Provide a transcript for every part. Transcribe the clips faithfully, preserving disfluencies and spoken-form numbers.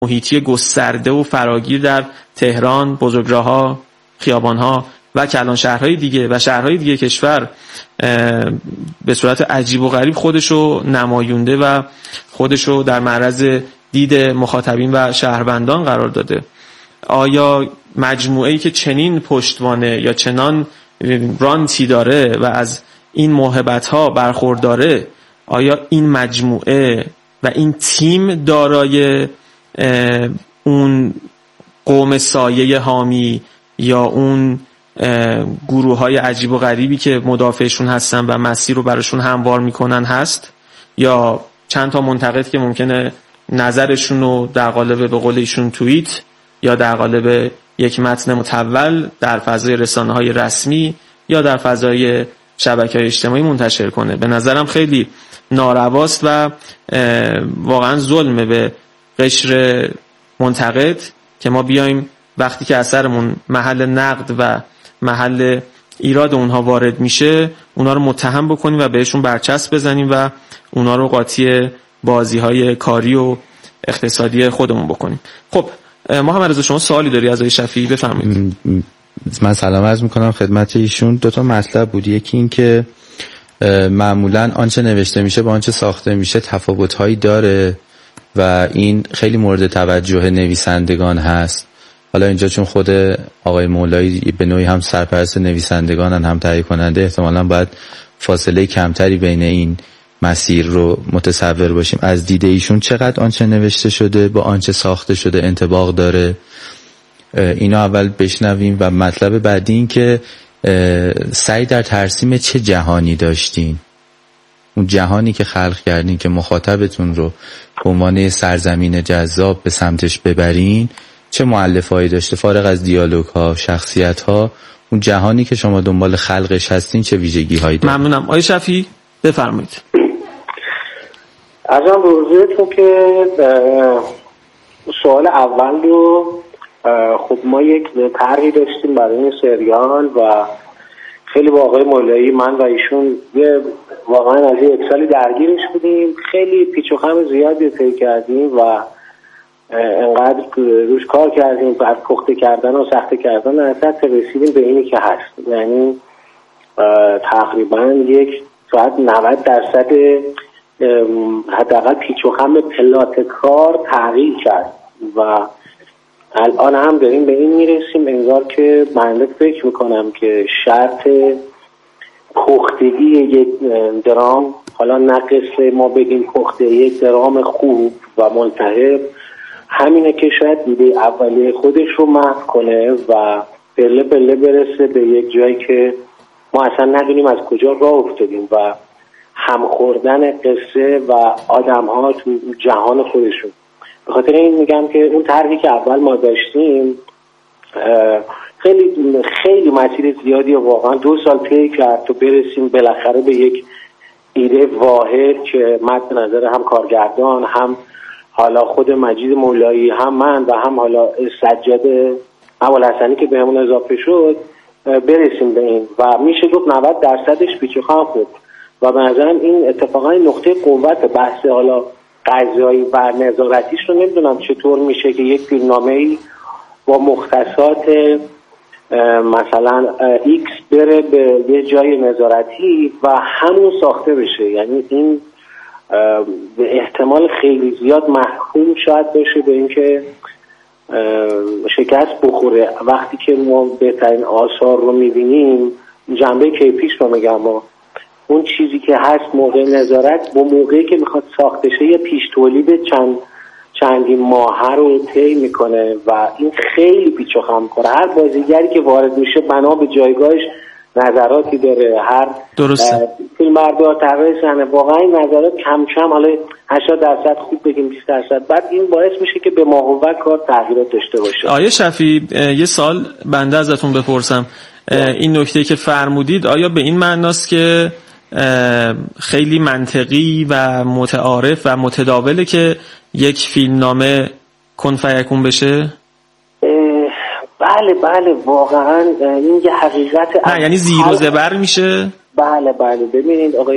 محیطی گسترده و فراگیر در تهران، بزرگراه‌ها، خیابان‌ها و کلان شهرهای دیگه و شهرهای دیگه کشور به صورت عجیب و غریب خودشو نمایونده و خودشو در معرض دید مخاطبین و شهروندان قرار داده. آیا مجموعه‌ای که چنین پشتوانه یا چنان رانتی داره و از این موهبت‌ها برخورداره، آیا این مجموعه و این تیم دارای اون قوم سایه حامی یا اون گروه‌های عجیب و غریبی که مدافعشون هستن و مسیر رو براشون هموار میکنن هست، یا چند تا منتقد که ممکنه نظرشون رو در قالب به قول ایشون توییت یا در قالب یک متن مطول در فضای رسانه‌های رسمی یا در فضای شبکه‌های اجتماعی منتشر کنه. به نظرم خیلی نارواست و واقعا ظلمه به قشر منتقد که ما بیایم وقتی که اثرمون محل نقد و محل ایراد اونها وارد میشه اونها رو متهم بکنیم و بهشون برچسب بزنیم و اونها رو قاطی بازی‌های کاری و اقتصادی خودمون بکنیم. خب محمد رضا شما سوالی داری از آقای شفیعی؟ بفرمایید. من سلام عرض میکنم خدمت ایشون. دو تا مطلب بود. یکی این که معمولا آنچه نوشته میشه با آنچه ساخته میشه تفاوت‌هایی داره و این خیلی مورد توجه نویسندگان هست. حالا اینجا چون خود آقای مولایی به نوعی هم سرپرست نویسندگانن هم تهیه کننده، احتمالاً باید فاصله کمتری بین این مسیر رو متصور باشیم. از دید ایشون چقدر آنچه نوشته شده با آنچه ساخته شده انطباق داره؟ اینو اول بشنویم. و مطلب بعدی این که سعی در ترسیم چه جهانی داشتین؟ اون جهانی که خلق کردین که مخاطبتون رو به عنوان سرزمین جذاب به سمتش ببرین چه مؤلفه‌ای داشته؟ فارغ از دیالوگ ها، شخصیت ها، اون جهانی که شما دنبال خلقش هستین چه ویژگی هایی داره؟ ممنونم. آقای شفیعی بفرمایید. از آن بروزیتون که سوال اول رو خب ما یک طرحی داشتیم برای این سریال و خیلی با آقای مولایی من و ایشون یه واقعا از یک سالی درگیرش بودیم، خیلی پیچ و خم زیادی طی کردیم و انقدر روش کار کردیم بعد پخته کردن و سخته کردن اصلا رسیدیم به اینی که هست. یعنی تقریبا یک ساعت نود درصد حداقل پیچ و خم پلات کار تغییر کرد و الان هم داریم به این میرسیم انگار که من فکر میکنم که شرط پختگی یک درام، حالا نه قصه ما بگیم پخته، یک درام خوب و ملتهب همینه که شاید دیده اولیه خودش رو محو کنه و پله پله برسه به یک جایی که ما اصلا ندونیم از کجا راه افتادیم و هم خوردن قصه و آدم ها تو جهان خودشون. به خاطر این میگم که اون طرحی که اول ما داشتیم خیلی خیلی مسیر زیادی و واقعا دو سال طی کرد تا برسیم بالاخره به یک ایده واحد که مد نظر هم کارگردان، هم حالا خود مجید مولایی، هم من و هم حالا سجاد ابوالحسنی که بهمون اضافه شد برسیم به این و میشه گفت نود درصدش پیچ و خم بود و به نظرم این اتفاقا نقطه قوت بحث حالا قضایی و نظارتیش رو نمیدونم چطور میشه که یک فیلمنامه‌ای با مختصات مثلا ایکس بره به یه جای نظارتی و همون ساخته بشه. یعنی این به احتمال خیلی زیاد محکوم شاید بشه به اینکه شکست بخوره. وقتی که ما بهترین آثار رو میبینیم جنبه کیفیش رو میگم، ما اون چیزی که هست موقع نظارت با موقعی که میخواد ساخته شه یه پیش تولید چند چندین ماهه رو طی میکنه و این خیلی پیچ و خم کنه. هر بازیگری که وارد میشه بنا به جایگاهش نظراتی داره، هر فیلمبردار طراح صحنه واقعا این نظرات کم کم حالا هشتاد درصد خوب بگیم بیست درصد بعد این باعث میشه که به ماهوت کار تغییرات داشته باشه. آیه شفیعی یه سال بنده ازتون بپرسم، این نکته که فرمودید آیا به این معناست که خیلی منطقی و متعارف و متداوله که یک فیلمنامه کن فیکون بشه؟ بله بله واقعا این یه حقیقت. نه یعنی زیر و زبر میشه؟ بله بله ببینید آقای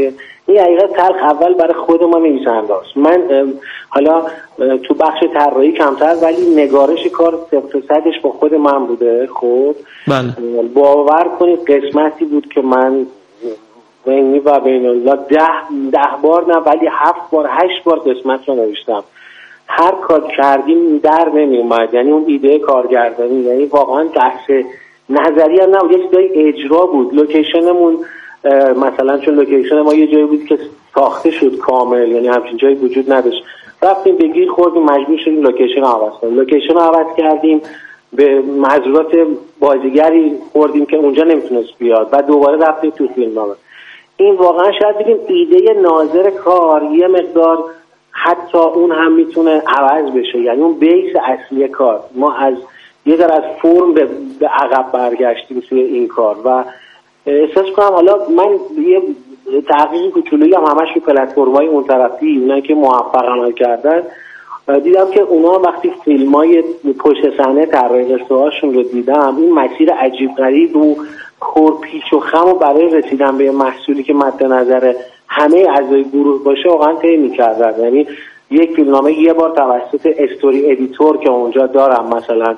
این حقیقت تلخ اول برای خود ما نویسنده است. من حالا تو بخش طراحی کمتر، ولی نگارش کار صفر صدش با خود من بوده. خب بله. باور کنید قسمتی بود که من بینی و بین الله ده ده بار نه ولی هفت بار هشت بار قسمت رو نوشتم. هر کار کردیم در نمی اومد، یعنی اون ایده کارگردانی، یعنی واقعا بحث نظری هم نبود، یک جای اجرا بود. لوکیشنمون مثلا چون لوکیشن ما یه جایی بود که ساخته شد کامل، یعنی همچین جایی وجود نداشت، رفتیم بگیر خوردیم مجبور شدیم لوکیشن رو عوض کنیم. لوکیشن رو عوض کردیم، به معذورات بازیگری خوردیم که اونجا نمیتونست بیاد و دوباره رفتیم تو فیلمنامه. این واقعا شاید بگیم ایده ناظر کار یه مقدار حتی اون هم میتونه عوض بشه، یعنی اون بیس اصلی کار. ما از یه ذره از فرم به, به عقب برگشتیم توی این کار و احساس کنم حالا من یه تحقیق کوچولویی هم همش رو پلتفرم‌های اون طرفی اونایی که موفق عمل کردن دیدم که اونا وقتی فیلم‌های پشت صحنه طراحی قصه‌هاشون رو دیدم، این مسیر عجیب غریب و پرپیچ و خم و برای رسیدن به محصولی که مد نظر همه اعضای گروه باشه واقعا طی می‌کردن. یعنی یک فیلمنامه یه بار توسط استوری ادیتور که اونجا دارم مثلا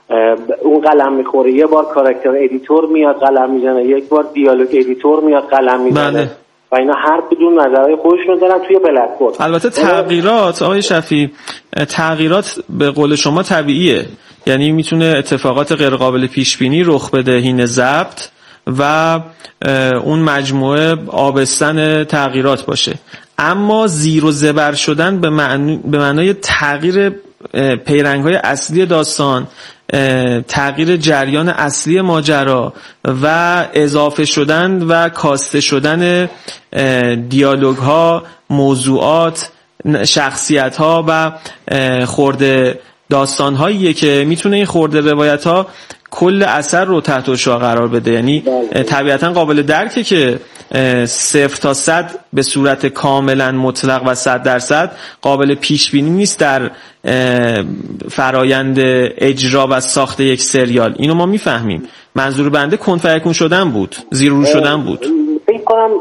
اون قلم میخوره، یه بار کاراکتر ادیتور میاد قلم میزنه، یک بار دیالوگ ادیتور میاد قلم میزنه. بله. و اینا هر کدوم نظرهای خودشون دارن توی پلتفرم. البته تغییرات آقای شفیع، تغییرات به قول شما طبیعیه، یعنی میتونه اتفاقات غیر قابل پیش بینی رخ بده حین ضبط و اون مجموعه آبستن تغییرات باشه، اما زیر و زبر شدن به معنی به معنای تغییر پیرنگ‌های اصلی داستان، تغییر جریان اصلی ماجرا و اضافه شدن و کاسته شدن دیالوگ ها، موضوعات، شخصیت ها و خورده داستان هاییه که میتونه این خورده روایت ها کل اثر رو تحت اشعاع قرار بده. یعنی طبیعتا قابل درکه که صفر تا صد به صورت کاملا مطلق و صد درصد قابل پیش بینی نیست در فرایند اجرا و ساخت یک سریال. اینو ما میفهمیم. منظور بنده کن فیکون شدن بود، زیر رو شدن بود. فکر کنم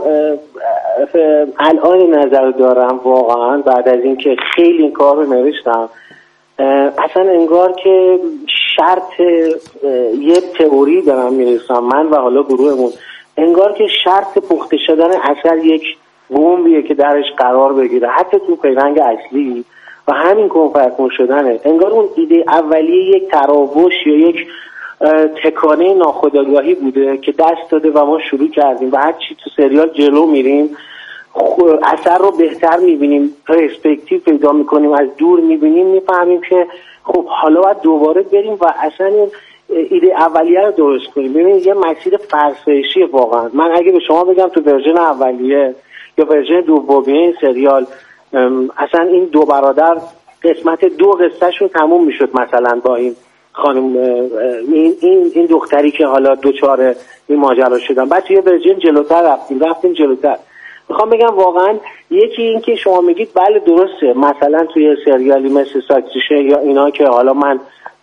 الان نظر دارم واقعا بعد از اینکه خیلی این کار رو نوشتم، اصلا انگار که شرط یه تئوری دارم میرسم من و حالا گروهمون، انگار که شرط پخته شدن اثر یک بمبیه که درش قرار بگیره حتی تو پیرنگ اصلی و همین کنفرکون شدنه. انگار اون ایده اولیه یک تراوش یا یک تکانه ناخودآگاهی بوده که دست داده و ما شروع کردیم و هر چی تو سریال جلو میریم اثر رو بهتر میبینیم، پرسپکتیو پیدا میکنیم، از دور میبینیم، میفهمیم که خب حالا باید دوباره بریم و اصلا این ایده اولیه رو درست کنیم. ببینید یه مسیر فرسایشی واقعا. من اگه به شما بگم تو ورژن اولیه یا ورژن دومی این سریال اصلا این دو برادر قسمت دو قصهشون تموم میشد مثلا با این خانم این این این دختری که حالا دوچار این ماجرا شدن، بعد توی ورژن جلوتر رفتیم رفتیم جلوتر. میخوام بگم واقعا یکی این که شما میگید بله درسته، مثلا توی سریالی مثل ساکسیشه یا اینا که حالا من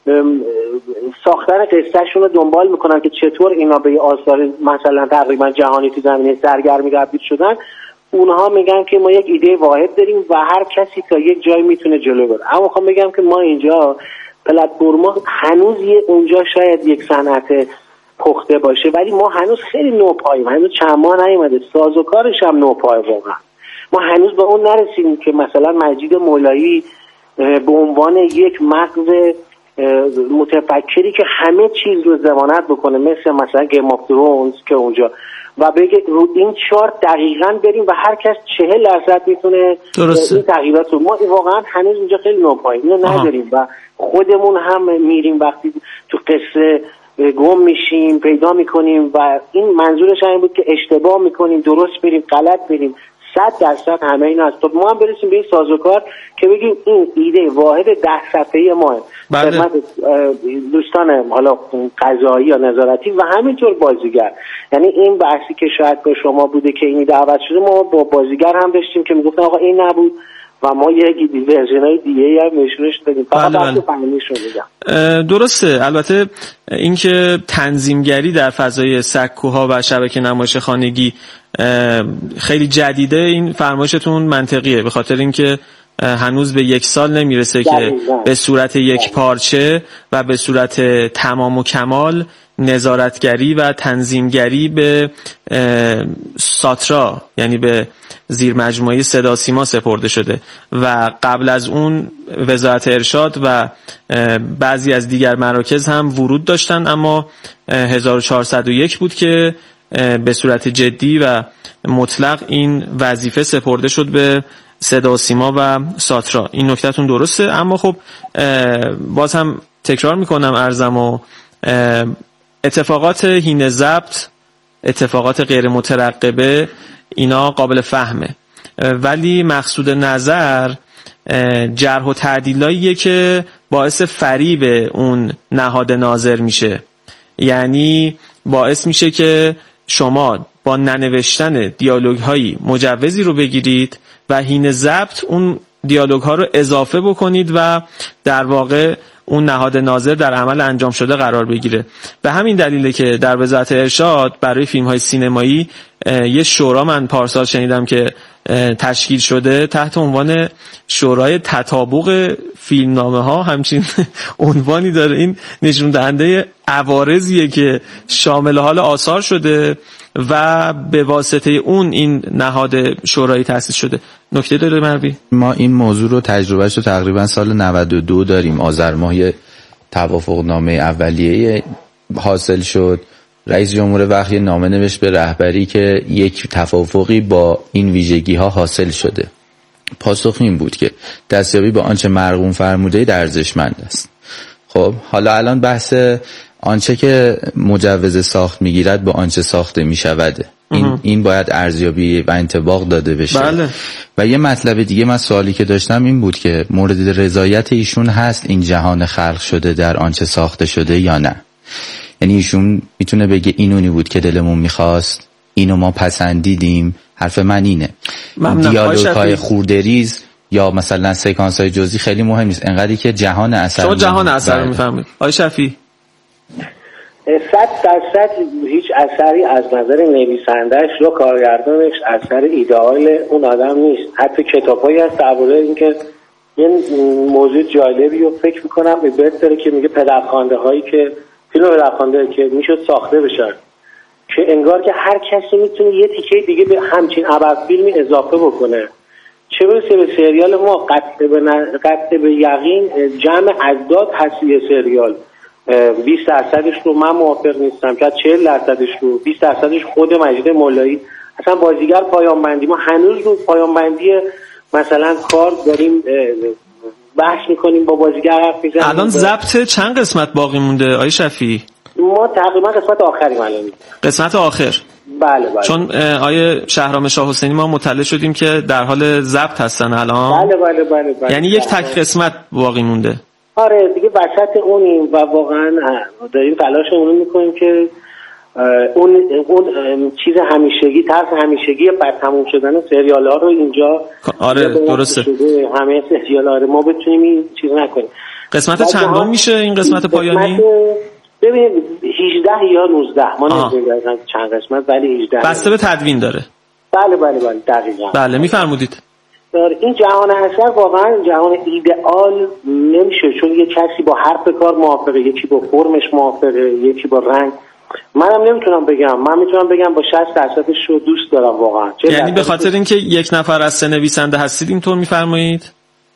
ساختن قصهشون رو دنبال میکنم که چطور اینا به آثار مثلا تقریبا جهانی تو زمینه سرگرمی تبدیل شدن، اونها میگن که ما یک ایده واحد داریم و هر کسی تا یک جای میتونه جلو بره. اما میخوام بگم که ما اینجا پلتفرما هنوز یه اونجا شاید یک صنعت پخته باشه ولی ما هنوز خیلی نوپاییم، هنوز چند ماه نیومده، سازوکارش هم نوپای واقعا. ما هنوز به اون نرسیدیم که مثلا مجید مولایی به عنوان یک مغز متفکری که همه چیز رو ضمانت بکنه مثل مثلا گیم آف ترونز که اونجا و بگه رو این چارت دقیقاً بریم و هر کس چهل درصد میتونه این تغییرات رو. ما واقعا هنوز اینجا خیلی نوپاییم، اینو نداریم و خودمون هم میریم وقتی تو قصه گم میشیم پیدا میکنیم و این منظورش این بود که اشتباه میکنیم، درست میریم، غلط میریم، صد درصد همه این هست. ما هم برسیم به این سازوکار که بگیم این ایده واحد ده صفحه‌ای ماه خدمت دوستان حالا قضایی یا نظارتی و همینطور بازیگر. یعنی این بحثی که شاید با شما بوده که این دعوت شده، ما با بازیگر هم داشتیم که میگفتن آقا این نبود و ما یک ورژن‌های دیگه هم نشونش دادیم. فقط بله فهمیشون میگم. درسته. البته اینکه تنظیمگری در فضای سکوها و شبکه نمایش خانگی خیلی جدیده، این فرمایشتون منطقیه، به خاطر اینکه هنوز به یک سال نمیرسه که به صورت یک پارچه و به صورت تمام و کمال نظارتگری و تنظیمگری به ساترا، یعنی به زیر مجموعه صدا سیما سپرده شده و قبل از اون وزارت ارشاد و بعضی از دیگر مراکز هم ورود داشتن، اما هزار و چهارصد و یک بود که به صورت جدی و مطلق این وظیفه سپرده شد به صدا سیما و ساترا. این نکتهتون درسته، اما خب باز هم تکرار میکنم عرضم و اتفاقات حین ضبط، اتفاقات غیر مترقبه، اینا قابل فهمه، ولی مقصود نظر جرح و تعدیلاییه که باعث فریب اون نهاد ناظر میشه. یعنی باعث میشه که شما با ننوشتن دیالوگ هایی مجوزی رو بگیرید و حین ضبط اون دیالوگ ها رو اضافه بکنید و در واقع اون نهاد ناظر در عمل انجام شده قرار بگیره. به همین دلیله که در وزارت ارشاد برای فیلم های سینمایی یه شورا من پارسال شنیدم که تشکیل شده تحت عنوان شورای تطابق فیلمنامه ها، همچین عنوانی داره. این نشون دهنده عوارضیه که شامل حال آثار شده و به واسطه اون این نهاد شورایی تأسیس شده. نکته داره مروی؟ ما این موضوع رو تجربهش رو تقریبا سال نود و دو داریم. آذر ماه توافق نامه اولیه حاصل شد. رئیس جمهور وقت یه نامه نوشت به رهبری که یک توافقی با این ویژگی ها حاصل شده. پاسخ این بود که دستیابی به آنچه مرقوم فرموده در ارزشمند است. خب حالا الان بحث آنچه که مجوز ساخت میگیرد با آنچه ساخته میشود، این این باید ارزیابی و انطباق داده بشه. بله. و یه مطلب دیگه من سوالی که داشتم این بود که مورد رضایت ایشون هست این جهان خلق شده در آنچه ساخته شده یا نه؟ یعنی ایشون میتونه بگه اینونی بود که دلمون میخواست، اینو ما پسندیدیم. حرف من اینه. دیالوگ‌های خوردریز یا مثلا سکانس‌های جزئی خیلی مهم نیست، انقدری که جهان اثر. شما جهان اثر رو میفهمید. آقای شفیعی صد درصد هیچ اثری از نظر نویسندهش یا کارگردانش اثر ایدئال اون آدم نیست. حتی کتابایی هست درباره اینکه یه موضوع جالبی رو فکر میکنم به بهت داره که میگه پدرخوانده هایی که فیلم پدرخوانده که میشد ساخته بشن که انگار که هر کسی میتونه یه تیکه دیگه به همچین ابر فیلمی اضافه بکنه. چه برسه به سریال ما قطع به قطع به یقین جمع اعداد هست یه سریال. بیست درصدش رو من موافق نیستم، که چهل درصدش رو، بیست درصدش خود مجید مولایی. اصلا بازیگر پایان بندی، ما هنوز رو پایان بندی مثلا کار داریم بحث میکنیم، با بازیگر حرف میزنیم. الان ضبط چند قسمت باقی مونده آقای شفیعی؟ ما تقریبا قسمت آخریم الان. قسمت آخر؟ بله بله. چون آیه شهرام شاه حسینی ما مطلع شدیم که در حال ضبط هستن الان. بله بله بله, بله. یعنی یک تک قسمت باقی مونده. آره دیگه وسط اونیم و واقعا داریم تلاشمون رو میکنیم که اون اون چیز همیشگی، طرز همیشگی بعد تموم شدن سریال ها رو اینجا آره درسته همه سریال ها رو ما بتونیم این چیز نکنیم. قسمت چندم میشه این قسمت پایانی؟ ببینید هجده یا نوزده، ما نمیدونیم چند قسمت ولی هجده. بسته به تدوین داره. بله بله بله دقیقاً. بله میفرمودید. این جهان اثر واقعا جهان ایدئال نمیشه، چون یه کسی با حرف کار موافقه، یکی با فرمش موافقه، یکی با رنگ. منم نمیتونم بگم، من میتونم بگم با شصت درصدش رو دوست دارم واقعا. یعنی به خاطر اینکه یک نفر از سه نویسنده هستید اینطور میفرمایید؟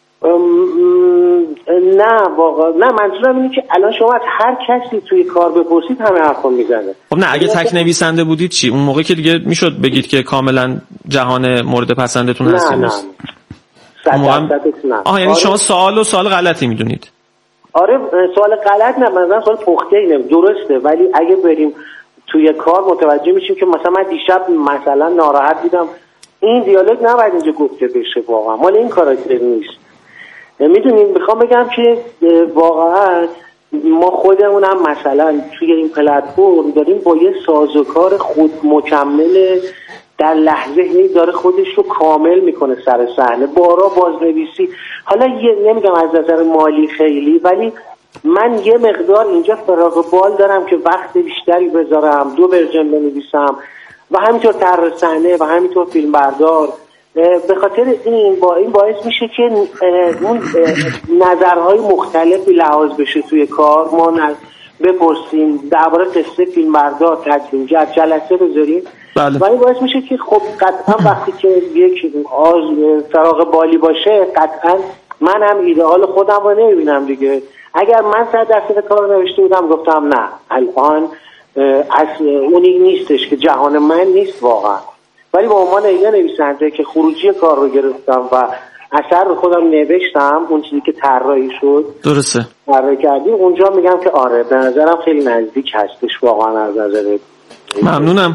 نه واقعا نه، منظورم اینه که الان شما از هر کسی توی کار بپرسید همه حرفا میزنه. خب نه اگه تک نویسنده بودید چی؟ اون موقع که دیگه میشد بگید که کاملا جهان مورد پسندتون هست. نه نه هم... آها یعنی آره. شما سوال و سوال غلطی میدونید؟ آره سوال غلط نه، مثلا سوال پخته اینه درسته، ولی اگه بریم توی کار متوجه میشیم که مثلا من دیشب مثلا ناراحت دیدم این دیالوگ نباید اینجا گفته بشه، واقعا مال این کاراکتر نیست. میدونین میخوام بگم که واقعا ما خودمون هم مثلا توی این پلتفرم داریم با یه سازوکار خود مکمل در لحظه هی داره خودش رو کامل میکنه سر صحنه، بارا بازنویسی. حالا یه نمیگم از نظر مالی خیلی، ولی من یه مقدار اینجا فراغ بال دارم که وقت بیشتری بذارم، دو ورژن بنویسم و همینطور طراح صحنه و همینطور فیلم بردار. به خاطر این با این باعث میشه که اون نظرهای مختلفی لحاظ بشه توی کار. ما بپرسیم درباره قصه فیلم بردار، تدوینگر، جلسه بذاریم. بله. و این باعث میشه که خب قطعا وقتی که یک آز فراغ بالی باشه، قطعا من هم ایدئال خودم رو نمیبینم دیگه. اگر من صد درصد کار نوشته بودم گفتم نه الان اصل اونی نیستش که جهان من نیست واقعا، ولی به عنوان یه نویسنده که خروجی کار رو گرفتم و اثر رو خودم نوشتم، اون چیزی که طراحی شد درسته طراحی کردیم، اونجا میگم که آره به نظرم خیلی نزدیک هستش واقعا از نظر. ممنونم.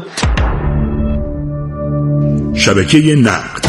شبکه نقد.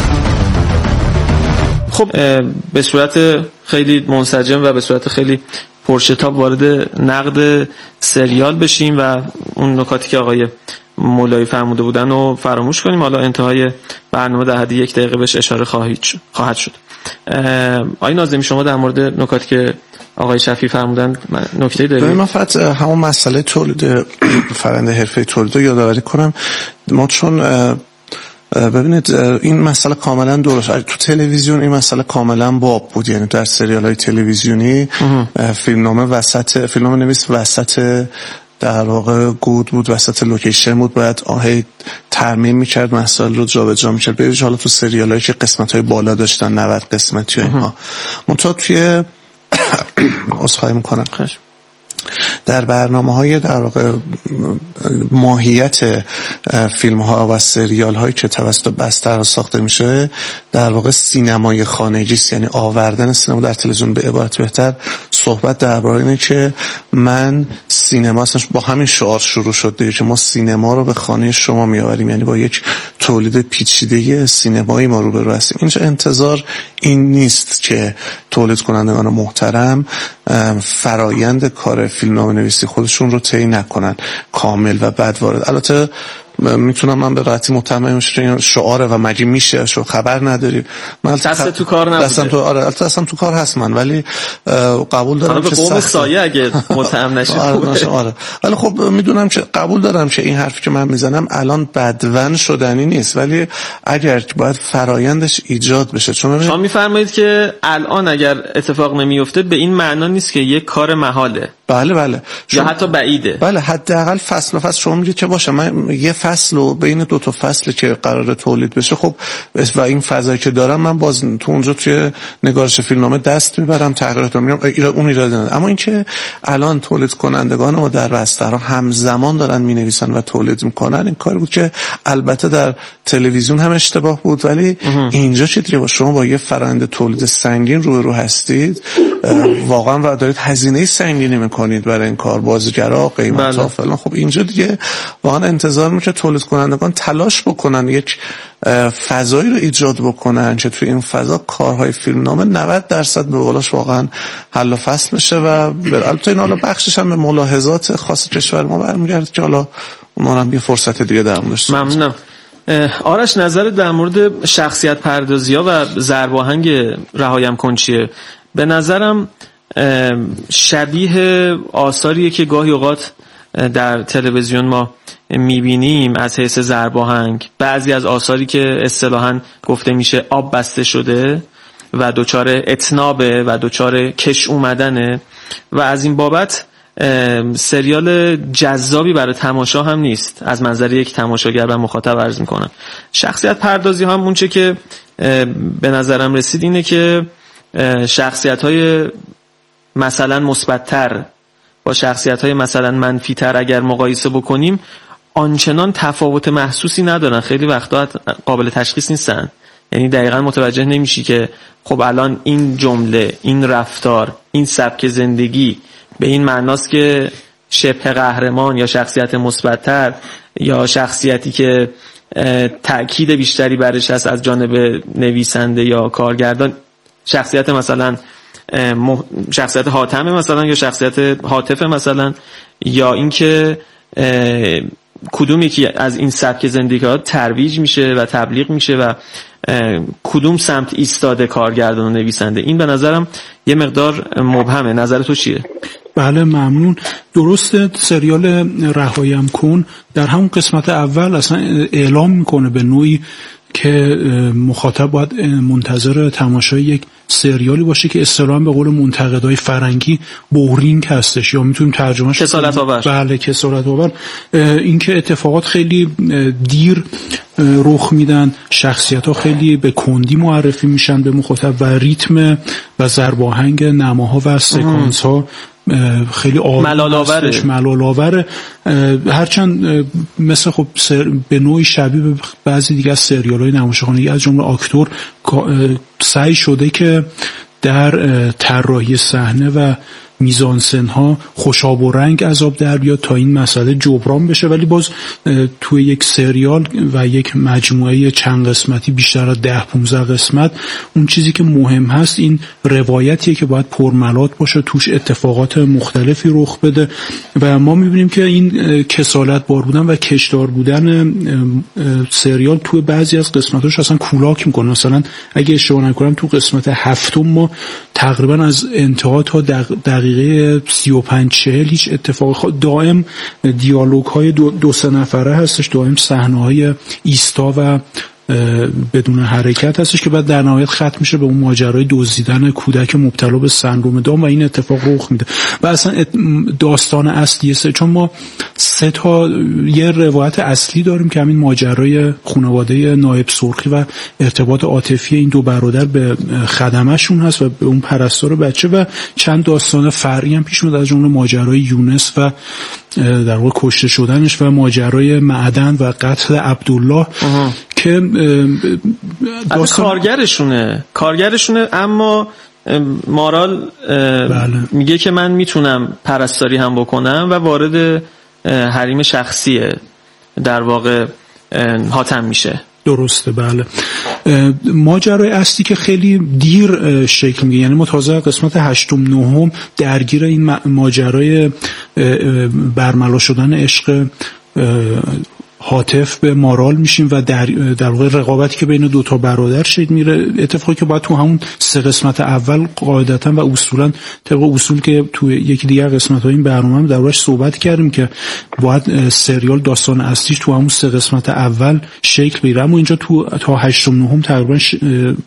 خب به صورت خیلی منسجم و به صورت خیلی پرشتاب وارد نقد سریال بشیم و اون نکاتی که آقای مولایی فرموده بودن رو فراموش کنیم. حالا انتهای برنامه در حد یک دقیقه بهش اشاره خواهد شد. آقای ناظمی شما در مورد نکاتی که آقای شفیع فرمودن نکته دارید؟ من فقط همون مسئله تولید فرآیند حرفه تولید رو یادآوری کنم. ما چون ببینید این مسئله کاملا درست، تو تلویزیون این مسئله کاملا باب بود، یعنی در سریال های تلویزیونی فیلمنامه وسط فیلمنامه نویس وسط در واقع گود بود، وسط لوکیشن بود، باید آهی ترمیم میکرد، مسائل رو جابجا میکرد. ببینید حالا تو سریال هایی که قسمت های بالا داشتن نود قسمتی و اینها، منتها توی اصخایی میکنم در برنامه های در واقع ماهیت فیلم ها و سریال هایی که توسط بستر ساخته میشه در واقع سینمای خانگی است، یعنی آوردن سینما در تلویزیون. به عبارت بهتر صحبت درباره اینه که من سینما اصلا با همین شعار شروع شد دیگه که ما سینما رو به خانه شما میآوریم، یعنی با یک تولید پیچیده سینمایی ما روبرو هستیم. اینجا انتظار این نیست که تولید کنندگان محترم فرایند کار فیلمنامه نویسی خودشون رو طی نکنن کامل و بعد وارد. البته میتونم من به قطعی مطمئن باشم شعاره و مگه میشه شو خبر نداریم من دست تو کار نبوده، دستم تو آره البته دستم تو کار هست من، ولی قبول دارم که قوم سایه اگه متهم نشه آره آره ولی خب میدونم که قبول دارم که این حرفی که من میزنم الان بدون شدنی نیست، ولی اگر باید فرایندش ایجاد بشه. چون شما میفرمایید که الان اگر اتفاق نمیفته به این معنا نیست که یک کار محاله. بله بله یا حتی بعیده. بله حداقل فصل به فصل شما میگید که باشه من یه فصل و بین دو تا فصل که قراره تولید بشه، خب و این فضایی که دارم من باز تو اونجا توی نگارش فیلمنامه دست میبرم، تغییرات میارم، اون ایراد نداره. اما اینکه الان تولید کنندگان ما در بسترها همزمان دارن مینویسن و تولید میکنن، این کاری بود که البته در تلویزیون هم اشتباه بود، ولی اینجا چه دیگه با شما با یه فرآیند تولید سنگین روبرو هستید واقعا و دارید هزینه سنگینی میکنید برای این کار، بازیگرا، قیمتا فلان. خب اینجا دیگه واقعا انتظار میشه تولید کنندگان تلاش بکنن یک فضایی رو ایجاد بکنن که توی این فضا کارهای فیلمنامه نود درصد به قولش واقعا حل و فصل بشه. و البته این حالا بخشش هم به ملاحظات خاص کشور ما برمیگرده که حالا اونها هم یه فرصت دیگه در موردش. ممنونم. آرش نظر در مورد شخصیت پردازی‌ها و ضرب آهنگ رهایم کن چیه؟ به نظرم شبیه آثاریه که گاهی اوقات در تلویزیون ما میبینیم از حیث ضرب آهنگ. بعضی از آثاری که اصطلاحاً گفته میشه آب بسته شده و دچار اتنابه و دچار کش اومدنه و از این بابت سریال جذابی برای تماشا هم نیست از منظر یک تماشاگر و مخاطب عرض میکنم. شخصیت پردازی هم اونچه که به نظرم رسید اینه که شخصیت های مثلا مثبت‌تر با شخصیت های مثلا منفی‌تر اگر مقایسه بکنیم آنچنان تفاوت محسوسی ندارن، خیلی وقتا قابل تشخیص نیستن. یعنی دقیقاً متوجه نمیشی که خب الان این جمله، این رفتار، این سبک زندگی به این معناست که شبه قهرمان یا شخصیت مثبت‌تر یا شخصیتی که تأکید بیشتری برش هست از جانب نویسنده یا کارگردان، شخصیت مثلا شخصیت حاتم مثلا یا شخصیت حاطف مثلا، یا اینکه کدوم یکی از این سبک زندگی ها ترویج میشه و تبلیغ میشه و کدوم سمت ایستاده کارگردان و نویسنده. این به نظرم یه مقدار مبهمه. نظر تو چیه؟ بله ممنون. درسته سریال رهایم کن در همون قسمت اول اصلا اعلام میکنه به نوعی که مخاطب باید منتظر تماشای یک سریالی باشه که اصطلاحاً به قول منتقدای فرنگی بورینگ هستش یا میتونیم ترجمهش کسالت آور. بله کسالت آور. این که اتفاقات خیلی دیر رخ میدن، شخصیت‌ها خیلی به کندی معرفی میشن به مخاطب و ریتم و ضرب آهنگ نماها و سکانس‌ها خیلی ملال‌آوره ملال‌آوره. هرچند مثل خب به نوعی شبیه به بعضی دیگه از سریال‌های نمایشخانگی از جمله آکتور سعی شده که در طراحی صحنه و میزانسن ها خوشاب و رنگ عذاب در بیاد تا این مسئله جبران بشه، ولی باز توی یک سریال و یک مجموعه چند قسمتی بیشتر از ده پونزده قسمت اون چیزی که مهم هست این روایتیه که باید پرملات باشه، توش اتفاقات مختلفی رخ بده و ما میبینیم که این کسالت بار بودن و کشدار بودن سریال توی بعضی از قسمتاش اصلا کولاک میکنه. مثلا اگه اشتباه نکنم تو قسمت هفتم ما تقریبا از انتها تا دقیقه سی و پنج چهل هیچ اتفاق دائم دیالوگ های دو, دو سه نفره هستش، دائم صحنه های ایستا و بدون حرکت هستش که بعد در نهایت ختم میشه به اون ماجرای دزدیدن کودک مبتلا به سندروم داون و این اتفاق رخ میده. و اصلا داستان اصلیه سه چون ما سه تا یه روایت اصلی داریم که همین ماجرای خانواده نایب سرخی و ارتباط عاطفی این دو برادر به خدمه‌شون هست و به اون پرستار بچه و چند داستان فرعی هم پیش میاد از جمله ماجرای یونس و در واقع کشته شدنش و ماجرای معدن و قتل عبدالله که داستان کارگرشونه کارگرشونه اما مارال بله. میگه که من میتونم پرستاری هم بکنم و وارد حریم شخصیه در واقع حاتم میشه. درسته بله. ماجرای اصلی که خیلی دیر شکل میگیره، یعنی ما تازه قسمت هشتم نهم درگیر این ماجرای برملا شدن عشق حاطف به مارال میشیم و در در واقع رقابتی که بین دو تا برادر شکل میره، اتفاقی که باید تو همون سه قسمت اول قاعدتا و اصولا طبق اصول که تو یکی دیگر قسمت‌های این برنامه هم دربارش صحبت کردیم که باید سریال داستان اصلیش تو همون سه قسمت اول شکل بگیره، اما اینجا تو تا هشتم نهم تقریبا ش...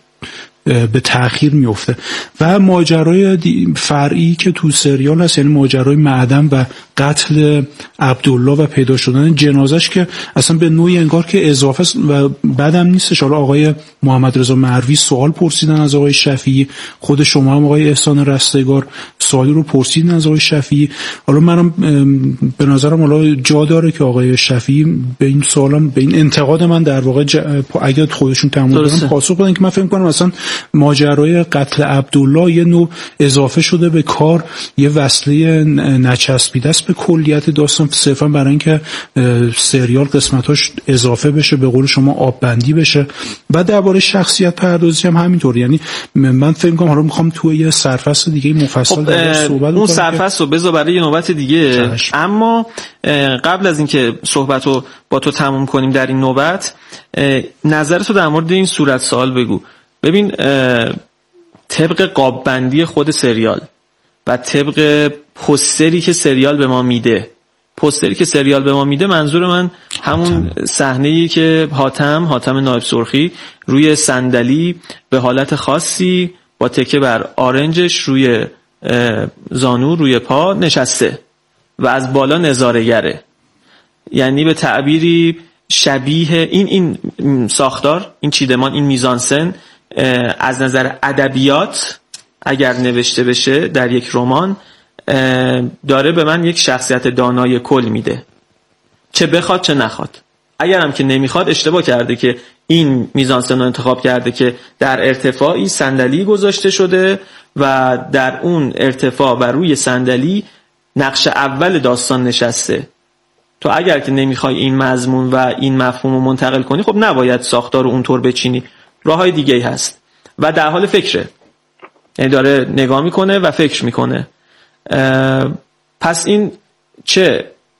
به تأخیر میفته و ماجرای فرعی که تو سریال هست یعنی ماجرای معدن و قتل عبدالله و پیدا شدن جنازش که اصلا به نوعی انگار که اضافه است و بعدم نیستش. حالا آقای محمد رضا مروی سوال پرسیدن از آقای شفیعی، خود شما هم آقای احسان رستگار سوالی رو پرسیدن از آقای شفیعی. حالا منم به نظرم حالا جا داره که آقای شفیعی به این سوالم به این انتقاد من در واقع ج... اگه خودشون تمام کنن پاسخ بدن که من فکر کنم مثلا ماجرای قتل عبدالله یه نوع اضافه شده به کار، یه وصله نچسبیده است به کلیت داستان صرفا برای اینکه سریال قسمتاش اضافه بشه، به قول شما آب بندی بشه. و درباره شخصیت پردازی هم همینطور، یعنی من فکر می‌کنم حالا می‌خوام توی یه سرفصل دیگه مفصل در صحبت کنم. اون سرفصل رو بذار برای یه نوبت دیگه چشم. اما قبل از اینکه صحبتو با تو تموم کنیم در این نوبت، نظرتو در مورد این صورت سوال بگو. ببین طبق قاب بندی خود سریال و طبق پوستری که سریال به ما میده پوستری که سریال به ما میده منظور من همون صحنه‌ای که حاتم حاتم نایب سرخی روی صندلی به حالت خاصی با تکه بر آرنجش روی زانو روی پا نشسته و از بالا نظاره‌گره، یعنی به تعبیری شبیه این این ساختار، این چیدمان، این میزانسن از نظر ادبیات اگر نوشته بشه در یک رمان داره به من یک شخصیت دانای کل میده، چه بخواد چه نخواد. اگرم که نمیخواد اشتباه کرده که این میزانسن رو انتخاب کرده که در ارتفاعی صندلی گذاشته شده و در اون ارتفاع و روی صندلی نقش اول داستان نشسته. تو اگر که نمیخوای این مضمون و این مفهوم رو منتقل کنی، خب نباید ساختار رو اونطور بچینی، راههای دیگه هست و در حال فکره، یعنی داره نگاه میکنه و فکر میکنه. پس این چه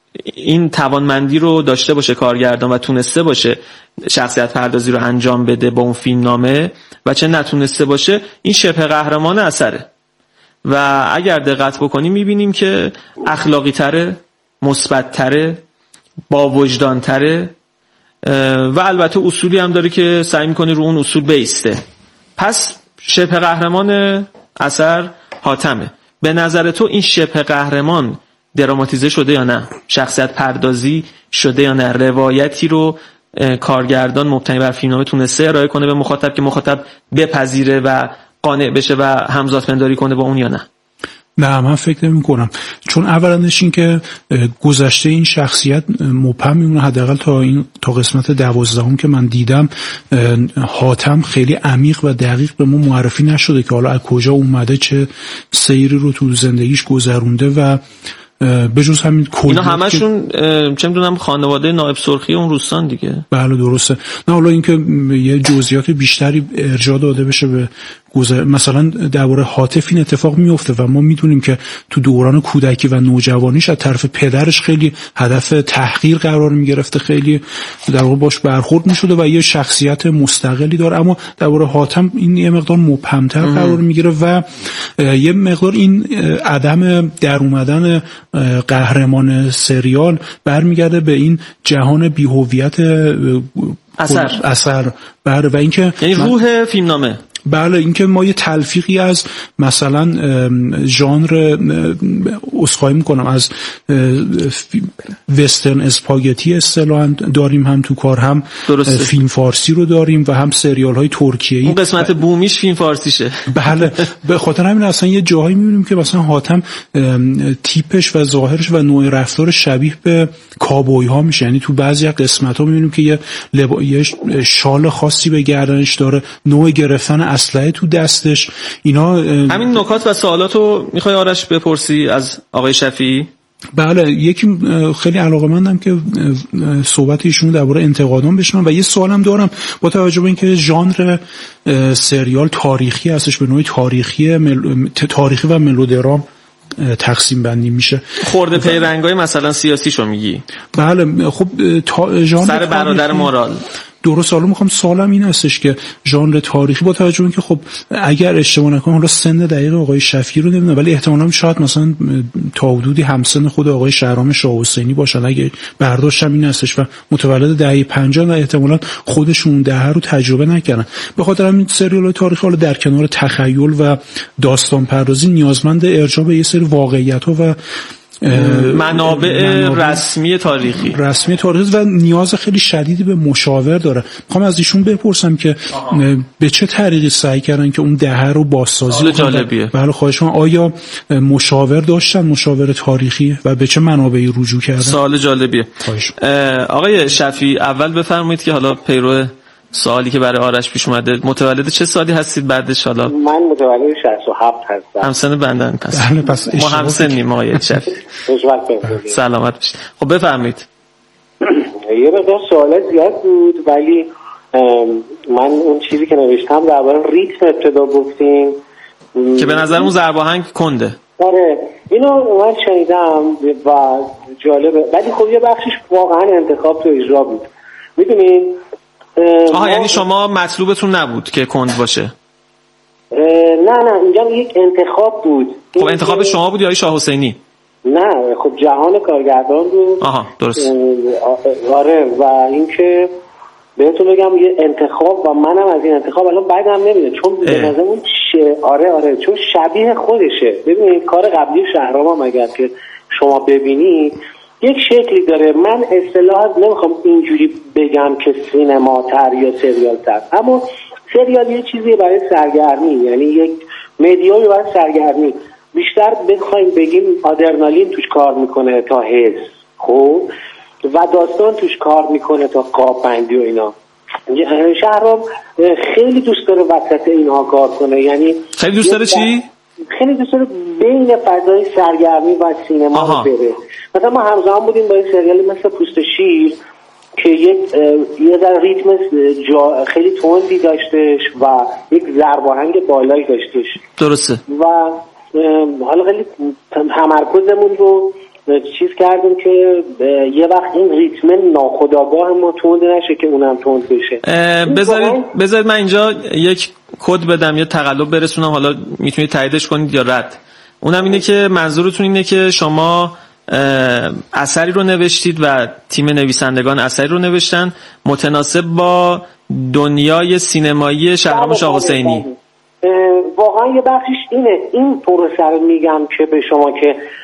این توانمندی رو داشته باشه کارگردان و تونسته باشه شخصیت پردازی رو انجام بده با اون فیلم نامه و چه نتونسته باشه، این شبه قهرمان اثره. و اگر دقت بکنیم میبینیم که اخلاقی تره، مثبت تره، با وجدان تره و البته اصولی هم داره که سعی میکنه رو اون اصول بیسته. پس شبه قهرمان اثر حاتمه. به نظر تو این شبه قهرمان دراماتیزه شده یا نه؟ شخصیت پردازی شده یا نه؟ روایتی رو کارگردان مبتنی بر فیلمنامه تونسته ارائه کنه به مخاطب که مخاطب بپذیره و قانع بشه و همزاد پنداری کنه با اون یا نه؟ نه، من فکر نمی کنم. چون اولندش این که گذشته این شخصیت مبهم میمونه. حداقل تا این تا قسمت دوازدهم که من دیدم حاتم خیلی عمیق و دقیق به ما معرفی نشده که حالا از کجا اومده، چه سیری رو تو زندگیش گذرونده و به جز همین اینا همشون چه میدونم خانواده نائب سرخی اون روستان دیگه. بله درسته. نه حالا اینکه یه جزئیات بیشتری ارجاع داده بشه به گذر، مثلا درباره حاطف این اتفاق میفته و ما میدونیم که تو دوران کودکی و نوجوانیش از طرف پدرش خیلی هدف تحقیر قرار میگرفته، خیلی در واقع باش برخورد میشده و یه شخصیت مستقلی داره. اما درباره حاتم این یه مقدار مبهمتر قرار میگیره و یه مقدار این عدم در اومدن قهرمان سریال برمیگرده به این جهان بی‌هویت اثر اثر بله. و اینکه یعنی روح فیلمنامه، بله، اینکه ما یه تلفیقی از مثلا ژانر اسخای میکنم از وسترن اسپاگتی اصطلاحاً داریم، هم تو کار هم درسته. فیلم فارسی رو داریم و هم سریال های ترکیه‌ای. اون قسمت بومیش فیلم فارسیشه. بله، به خاطر همین اصلا یه جاهایی میبینیم که مثلا حاتم تیپش و ظاهرش و نوع رفتار شبیه به کابوی ها میشه. یعنی تو بعضی از قسمت ها میبینیم که یه, لبا... یه شال خاصی به گردنش داره، نوع گرفتن اسلحه تو دستش. اینا همین نکات و سوالاتو میخوای آرش بپرسی از آقای شفیعی؟ بله، یکی خیلی علاقه‌مندم که صحبت ایشون درباره انتقادان بشنوم و یه سوالم دارم با توجه به اینکه ژانر سریال تاریخی هستش، به نوعی تاریخی مل... تاریخی و ملودرام تقسیم بندی میشه. خورده پیرنگای مثلا سیاسیشو میگی؟ بله، خب تا... ژانر سر برادر مورال درست. حالا میخوام سوالم این هستش که ژانر تاریخی با توجه به اینکه خب اگر اشتباه نکنم حالا سن دقیق آقای شفیعی رو نمیدونم ولی احتمالاً شاید مثلا تا حدودی همسن خود آقای شهرام شاه حسینی باشن، اگه برداشتم این هستش و متولد دهه پنجاه و احتمالاً خودشون دهه رو تجربه نکردن. به خاطر همین سریال تاریخی حالا در کنار تخیل و داستان پردازی نیازمند ارجاع به یه سری واقعیت‌ها و منابع رسمی تاریخی رسمی تاریخی و نیاز خیلی شدیدی به مشاور داره. میخوام از ایشون بپرسم که آها. به چه طریقی سعی کردن که اون دهه رو بازسازی کنن؟ بله خواهش می‌کنم. آیا مشاور داشتن، مشاور تاریخی، و به چه منابعی رجوع کردن؟ سوال جالبیه. آقای شفیعی اول بفرمایید که حالا پیرو سوالی که برای آرش پیش اومده، متولد چه سالی هستید بعدش؟ حالا من متولد شصت و هفت هستم. همسن بندن پس. بله پس ما همسنیم آقای شفیعی. سلامت باشید. خب بفرمایید. یه مقدار سوالات زیاد بود ولی من اون چیزی که نوشتم درباره ریتم ابتدا گفتیم که به نظر اون ضرب آهنگ کنده. آره اینو من شنیدم و جالبه، ولی خب یه بخشش واقعا انتخاب تو اجرا بود. میدونین آها یعنی شما مطلوبتون نبود که کند باشه؟ نه نه اینجا یک انتخاب بود. خب انتخاب شما بود یا شاه حسینی؟ نه خب جهان کارگردان بود. آها درست. آره و اینکه بهتون بگم یه انتخاب و منم از این انتخاب الان بعدم نمیده چون به نظر اون شه... آره آره چون شبیه خودشه. ببینید کار قبلی شهرام اگر که شما ببینید یک شکلی داره. من اصطلاحات نمیخوام اینجوری بگم که سینما تر یا سریال تر، اما سریال یه چیزی برای سرگرمی، یعنی یک مدیایی برای سرگرمی. بیشتر بخوایم بگیم آدرنالین توش کار میکنه تا حس، خب و داستان توش کار میکنه تا قاب بندی و اینا. شهرام خیلی دوست داره وسط اینها کار کنه، یعنی خیلی دوست داره چی؟ خیلی دوست داره بین فضای سرگرمی و سینما رو بره. مثلا ما همزمان بودیم با یک سریالی مثل پوست شیر که یک یه ذره ریتم جا خیلی تندی داشتش و یک ضرب آهنگ بالایی داشتش. درسته. و حالا خیلی تمرکزمون رو چیز کردیم که یه وقت این ریتم ناخودآگاه ما تند نشه که اونم تند بشه. بذارید بذارید من اینجا یک کد بدم یا تقلب برسونم، حالا میتونید تاییدش کنید یا رد. اونم اینه که منظورتون اینه که شما اثری رو نوشتید و تیم نویسندگان اثری رو نوشتن متناسب با دنیای سینمایی شهرام شاه حسینی. واقعا یه بخشش اینه، این پروسه رو میگم که به شما که